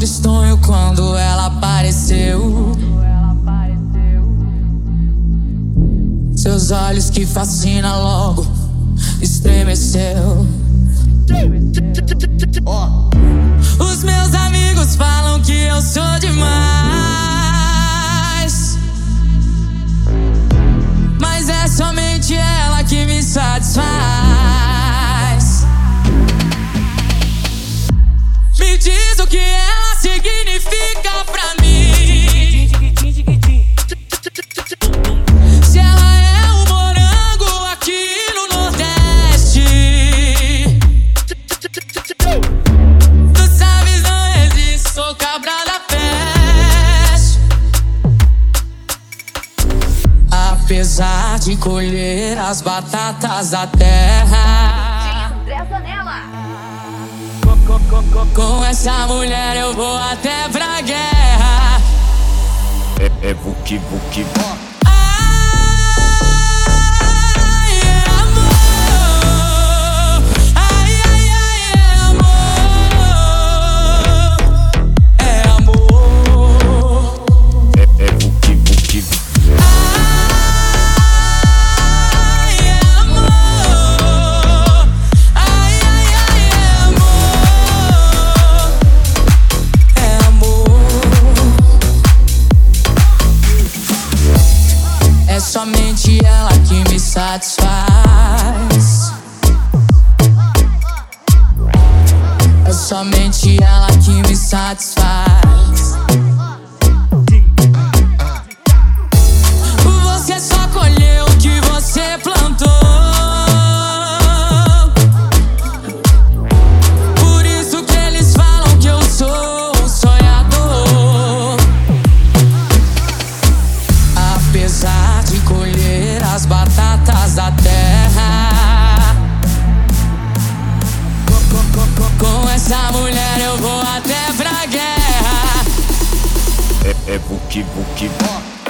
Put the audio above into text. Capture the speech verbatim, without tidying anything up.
tristonho quando ela apareceu. Seus olhos que fascina logo estremeceu. Os meus amigos falam que eu sou demais, mas é somente ela que me satisfaz. Me diz o que ela significa pra mim. Se ela é um morango aqui no Nordeste, tu sabes, não existe, sou cabra da peste. Apesar de colher as batatas da terra, com essa mulher eu vou até pra guerra. É, é Vuki Vuki. Ai, é amor. Ai, ai, ai, é amor. É amor. É, é Vuki Vuki. Ai, é amor. Ai, ai, ai, é amor. É amor. É somente ela que me satisfaz. É somente ela que me satisfaz. Você só colheu o que você plantou. Por isso que eles falam que eu sou um sonhador. Apesar de colher as batatas da terra, com essa mulher eu vou até pra guerra. É, é Vuki Vuki.